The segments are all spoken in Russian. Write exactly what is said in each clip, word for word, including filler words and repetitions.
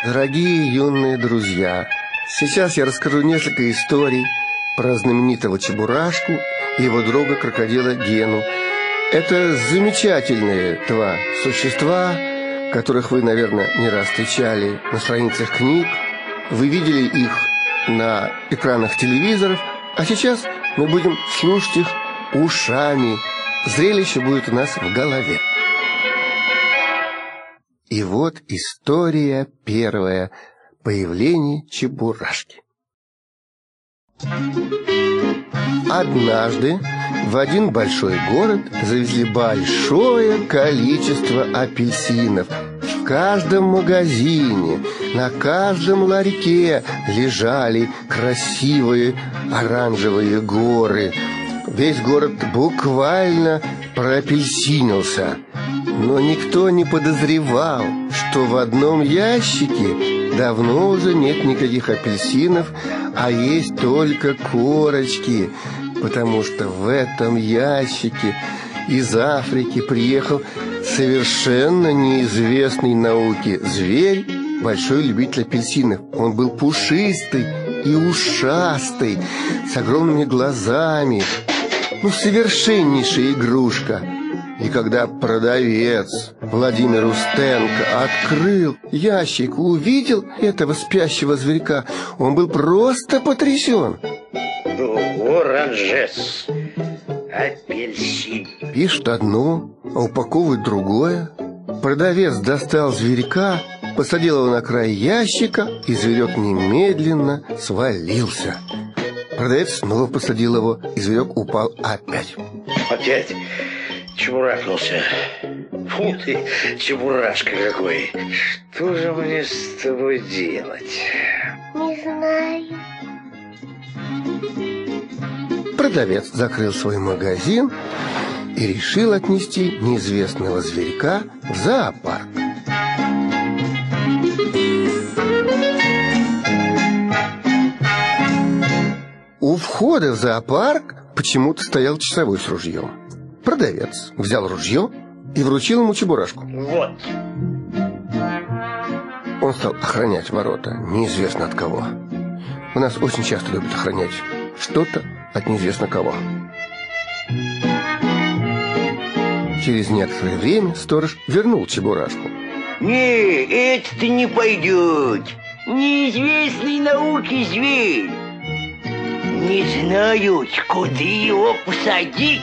Дорогие юные друзья, сейчас я расскажу несколько историй про знаменитого Чебурашку и его друга крокодила Гену. Это замечательные два существа, которых вы, наверное, не раз встречали на страницах книг. Вы видели их на экранах телевизоров, а сейчас мы будем слушать их ушами. Зрелище будет у нас в голове. И вот история первая. Появление Чебурашки. Однажды в один большой город завезли большое количество апельсинов. В каждом магазине, на каждом ларьке лежали красивые оранжевые горы. Весь город буквально проапельсинился. Но никто не подозревал, что в одном ящике давно уже нет никаких апельсинов, а есть только корочки, потому что в этом ящике из Африки приехал совершенно неизвестный науке зверь, большой любитель апельсинов. Он был пушистый и ушастый, с огромными глазами, ну, совершеннейшая игрушка. И когда продавец Владимир Устенко открыл ящик и увидел этого спящего зверька, он был просто потрясен. Оранжес, апельсин. Пишет одно, а упаковывает другое. Продавец достал зверька, посадил его на край ящика, и зверек немедленно свалился. Продавец снова посадил его, и зверек упал опять. Опять чебурашнулся. Фу ты, чебурашка какой. Что же мне с тобой делать? Не знаю. Продавец закрыл свой магазин и решил отнести неизвестного зверька в зоопарк. У входа в зоопарк почему-то стоял часовой с ружьем. Продавец взял ружье и вручил ему Чебурашку. Вот. Он стал охранять ворота, неизвестно от кого. У нас очень часто любят охранять что-то от неизвестно кого. Через некоторое время сторож вернул Чебурашку. Не, это не пойдет. Неизвестный науке зверь. Не знают, куда его посадить.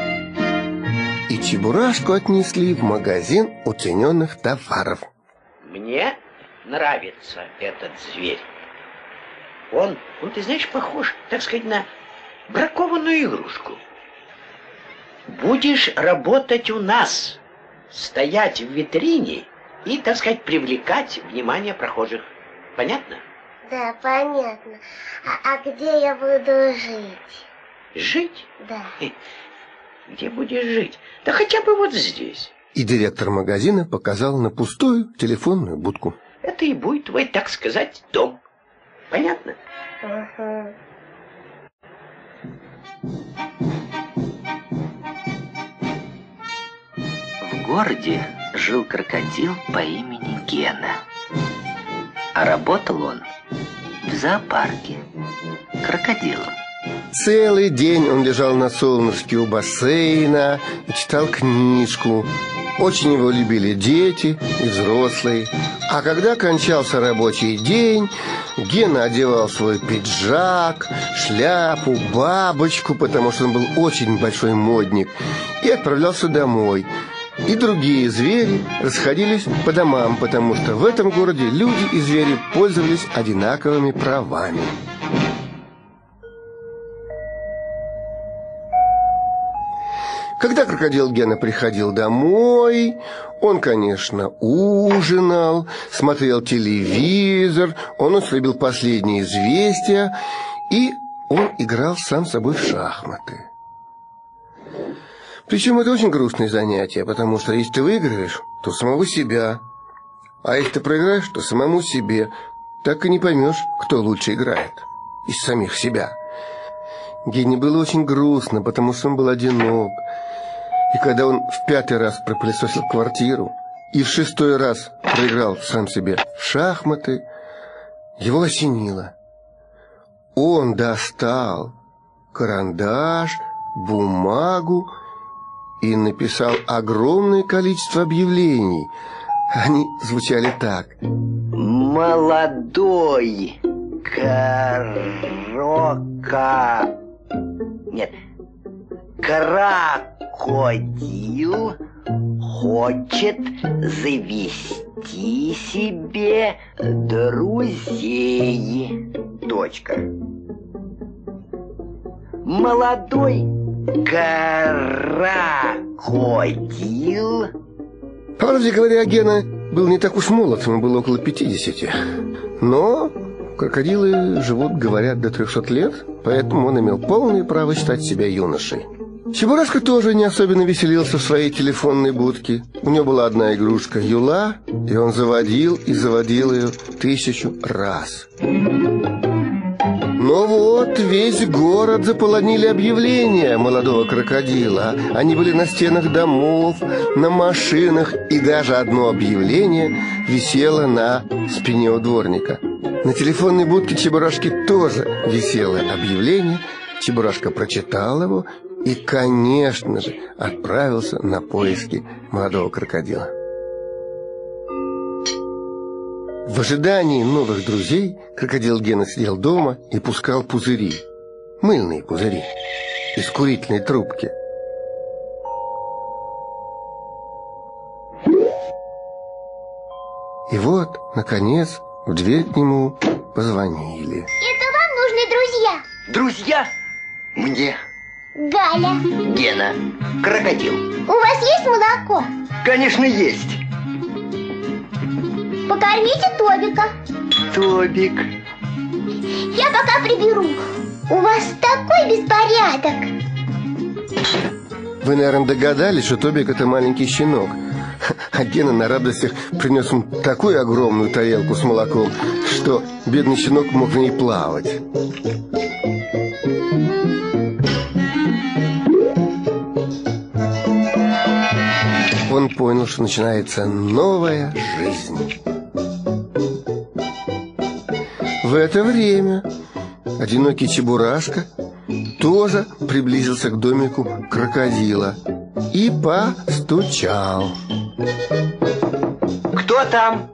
И Чебурашку отнесли в магазин уцененных товаров. Мне нравится этот зверь. Он, он, ты знаешь, похож, так сказать, на бракованную игрушку. Будешь работать у нас, стоять в витрине и, так сказать, привлекать внимание прохожих. Понятно? Да, понятно. А, а где я буду жить? Жить? Да. Где будешь жить? Да хотя бы вот здесь. И директор магазина показал на пустую телефонную будку. Это и будет твой, так сказать, дом. Понятно? Угу. В городе жил крокодил по имени Гена. А работал он в зоопарке крокодилом. Целый день он лежал на солнышке у бассейна и читал книжку. Очень его любили дети и взрослые. А когда кончался рабочий день, Гена одевал свой пиджак, шляпу, бабочку, потому что он был очень большой модник, и отправлялся домой. И другие звери расходились по домам, потому что в этом городе люди и звери пользовались одинаковыми правами. Когда крокодил Гена приходил домой, он, конечно, ужинал, смотрел телевизор, он услышал последние известия, и он играл сам с собой в шахматы. Причем это очень грустное занятие, потому что если ты выиграешь, то самого себя, а если ты проиграешь, то самому себе. Так и не поймешь, кто лучше играет из самих себя. Гене было очень грустно, потому что он был одинок. И когда он в пятый раз пропылесосил квартиру и в шестой раз проиграл сам себе в шахматы, его осенило. Он достал карандаш, бумагу и написал огромное количество объявлений. Они звучали так: молодой крока... Нет, крокодил хочет завести себе друзей. Точка. Молодой крокодил... По правде говоря, Гена был не так уж молод, ему было около пятидесяти. Но крокодилы живут, говорят, до трехсот лет, поэтому он имел полное право считать себя юношей. Чебурашка тоже не особенно веселился в своей телефонной будке. У него была одна игрушка — юла, и он заводил и заводил ее тысячу раз. Но вот весь город заполонили объявления молодого крокодила. Они были на стенах домов, на машинах, и даже одно объявление висело на спине у дворника. На телефонной будке Чебурашки тоже висело объявление. Чебурашка прочитал его и, конечно же, отправился на поиски молодого крокодила. В ожидании новых друзей крокодил Гена сидел дома и пускал пузыри, мыльные пузыри, из курительной трубки. И вот, наконец, в дверь к нему позвонили. Это вам нужны друзья? Друзья? Мне. Галя. Гена. Крокодил. У вас есть молоко? Конечно, есть. Покормите Тобика. Тобик. Я пока приберу. У вас такой беспорядок. Вы, наверное, догадались, что Тобик — это маленький щенок. А Гена на радостях принес ему такую огромную тарелку с молоком, что бедный щенок мог в ней плавать. Он понял, что начинается новая жизнь. В это время одинокий Чебурашка тоже приблизился к домику крокодила и постучал. Кто там?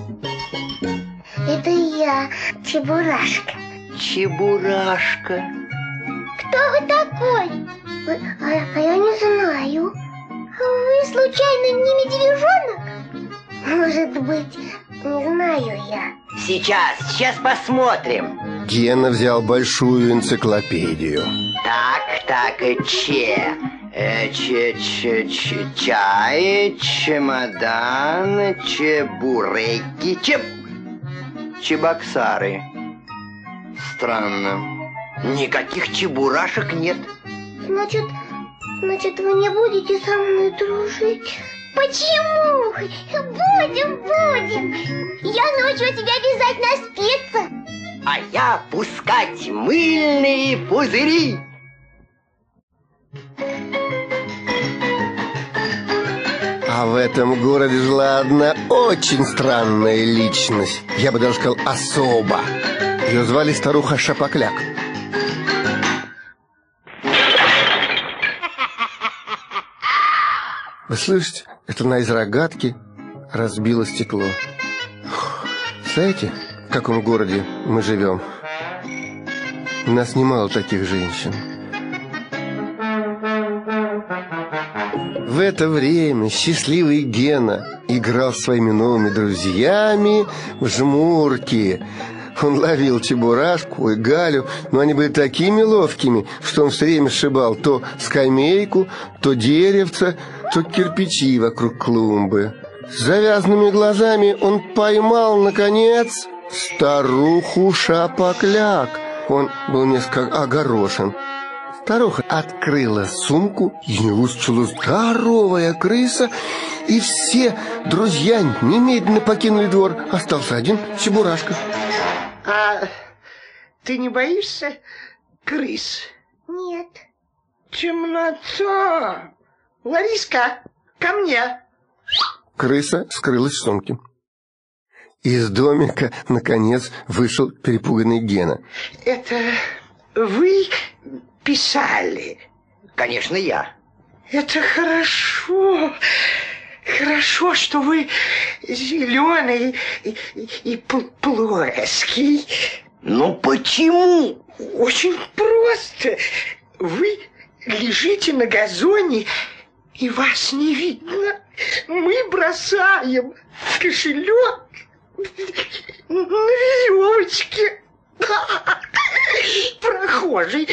Это я, Чебурашка. Чебурашка. Кто вы такой? Вы, а, а я не знаю. Вы случайно не медвежонок? Может быть, не знаю я. Сейчас, сейчас посмотрим. Гена взял большую энциклопедию. Так, так, и че? Э, че, че, че, чай, чемодан, чебуреки, чеб... Чебоксары. Странно. Никаких чебурашек нет. Значит, значит, вы не будете со мной дружить? Почему? Будем, будем. Я научу тебя вязать на спицах. А я пускать мыльные пузыри. А в этом городе жила одна очень странная личность. Я бы даже сказал, особо. Ее звали старуха Шапокляк. Вы слышите? Это она из рогатки разбила стекло. Знаете, в каком городе мы живем? У нас немало таких женщин. В это время счастливый Гена играл с своими новыми друзьями в жмурки. Он ловил Чебурашку и Галю, но они были такими ловкими, что он все время сшибал то скамейку, то деревце, то кирпичи вокруг клумбы. С завязанными глазами он поймал, наконец, старуху Шапокляк. Он был несколько огорошен. Старуха открыла сумку, из нее выскочила здоровая крыса, и все друзья немедленно покинули двор. Остался один Чебурашка. А ты не боишься крыс? Нет. Темнота. Лариска, ко мне. Крыса скрылась в сумке. Из домика, наконец, вышел перепуганный Гена. Это вы писали? Конечно, я. Это хорошо. Хорошо, что вы зеленый и, и, и плоский. Ну почему? Очень просто. Вы лежите на газоне, и вас не видно. Мы бросаем кошелек на веревочке. Прохожий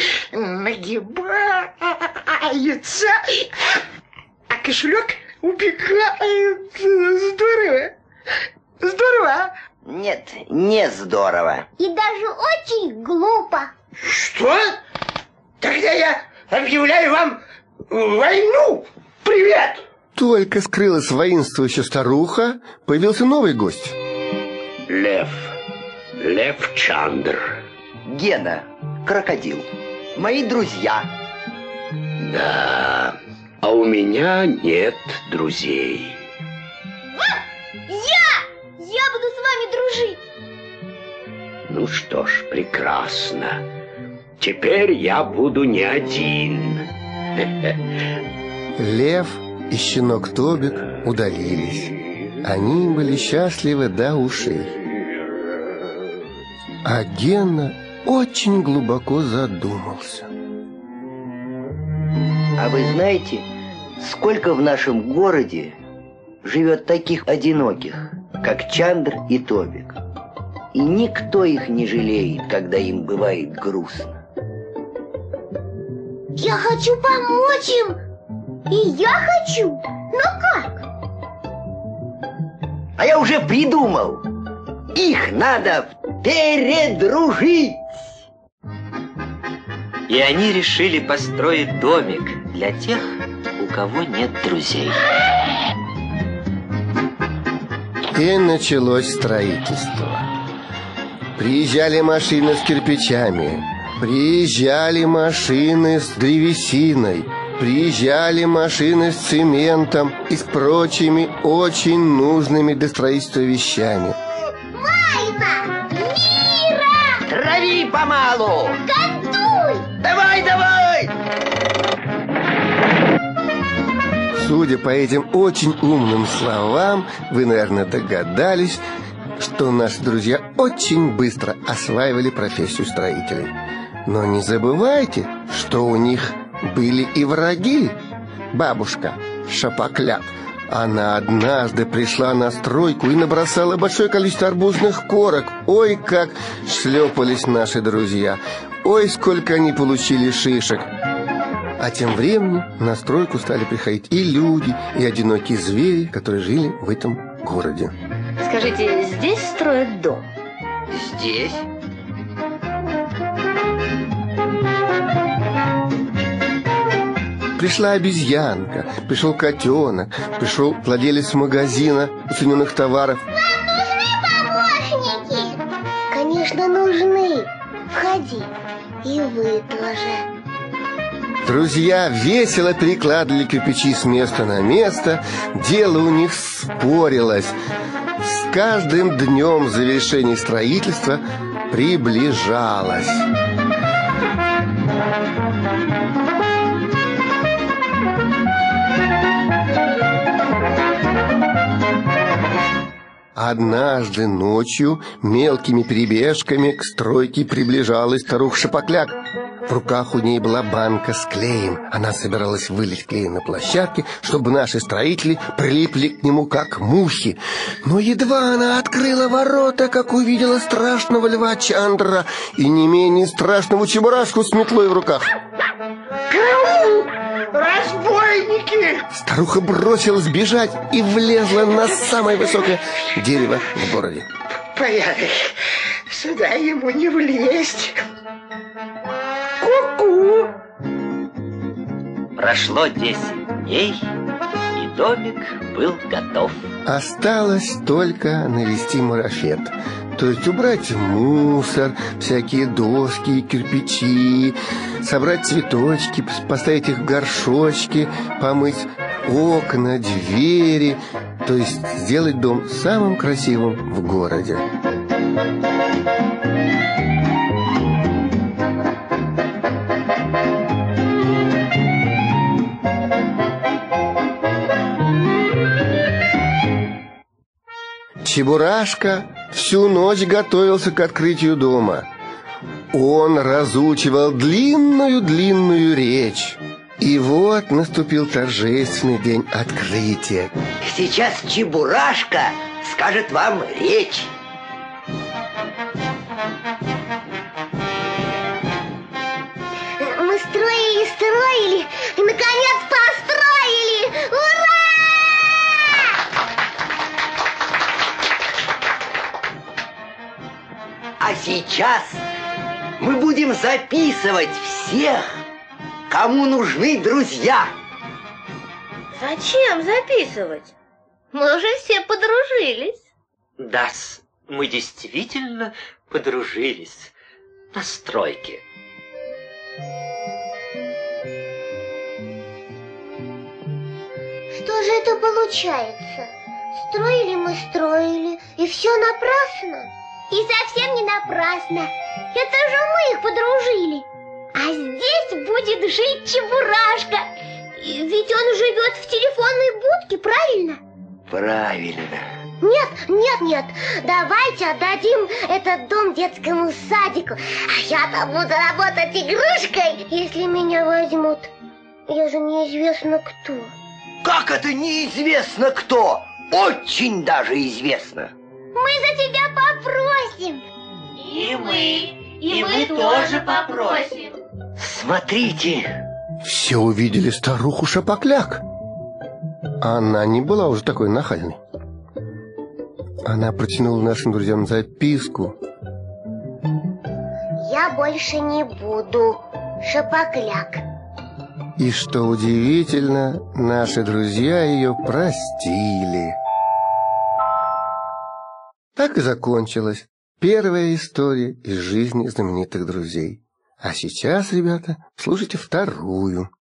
нагибается, а кошелек убегает. Здорово. Здорово. Нет, не здорово. И даже очень глупо. Что? Тогда я объявляю вам войну. Привет. Только скрылась воинствующая старуха, появился новый гость. Лев. Лев Чандр. Гена, крокодил. Мои друзья. Да, а у меня нет друзей. Я! Я буду с вами дружить. Ну что ж, прекрасно. Теперь я буду не один. Лев и щенок Тобик удалились. Они были счастливы до ушей. А Гена очень глубоко задумался. А вы знаете, сколько в нашем городе живет таких одиноких, как Чандр и Тобик? И никто их не жалеет, когда им бывает грустно. Я хочу помочь им. И я хочу. Но как? А я уже придумал. Их надо передружить. И они решили построить домик для тех, у кого нет друзей. И началось строительство. Приезжали машины с кирпичами, приезжали машины с древесиной, приезжали машины с цементом и с прочими очень нужными для строительства вещами. Война! Мира! Трави помалу! Готуй! Давай, давай! Судя по этим очень умным словам, вы, наверное, догадались, что наши друзья очень быстро осваивали профессию строителей. Но не забывайте, что у них были и враги. Бабушка Шапокляк, она однажды пришла на стройку и набросала большое количество арбузных корок. Ой, как шлепались наши друзья! Ой, сколько они получили шишек! А тем временем на стройку стали приходить и люди, и одинокие звери, которые жили в этом городе. Скажите, здесь строят дом? Здесь? Пришла обезьянка, пришел котенок, пришел владелец магазина уцененных товаров. Вам нужны помощники? Конечно, нужны. Входи. И вы тоже. Друзья весело перекладывали кирпичи с места на место. Дело у них спорилось. С каждым днем завершение строительства приближалось. Однажды ночью мелкими перебежками к стройке приближалась старуха Шапокляк. В руках у ней была банка с клеем. Она собиралась вылить клей на площадке, чтобы наши строители прилипли к нему как мухи. Но едва она открыла ворота, как увидела страшного льва Чандра и не менее страшного чебурашку с метлой в руках. Караул! Разбойники! Старуха бросилась бежать и влезла на самое высокое дерево в городе. Порядок. Сюда ему не влезть. Ку-ку! Прошло десять дней, и домик был готов. Осталось только навести марафет. То есть убрать мусор, всякие доски, кирпичи, собрать цветочки, поставить их в горшочки, помыть окна, двери. то есть сделать дом самым красивым в городе. Чебурашка всю ночь готовился к открытию дома. Он разучивал длинную-длинную речь. И вот наступил торжественный день открытия. Сейчас Чебурашка скажет вам речь. Мы строили, строили и, наконец, построили! Ура! А сейчас мы будем записывать всех, кому нужны друзья. Зачем записывать? Мы уже все подружились. Да-с, мы действительно подружились на стройке. Что же это получается? Строили мы, строили, и все напрасно? И совсем не напрасно. Это же мы их подружили. А здесь будет жить Чебурашка. Ведь он живет в телефонной будке, правильно? Правильно. Нет, нет, нет. Давайте отдадим этот дом детскому садику. А я-то буду работать игрушкой, если меня возьмут. Я же неизвестно кто. Как это неизвестно кто? Очень даже известно. Мы за тебя попросим. И мы, и мы тоже попросим. Смотрите. Все увидели старуху Шапокляк. Она не была уже такой нахальной. Она протянула нашим друзьям записку. Я больше не буду Шапокляк. И что удивительно, наши друзья ее простили. Так и закончилась первая история из жизни знаменитых друзей. А сейчас, ребята, слушайте вторую.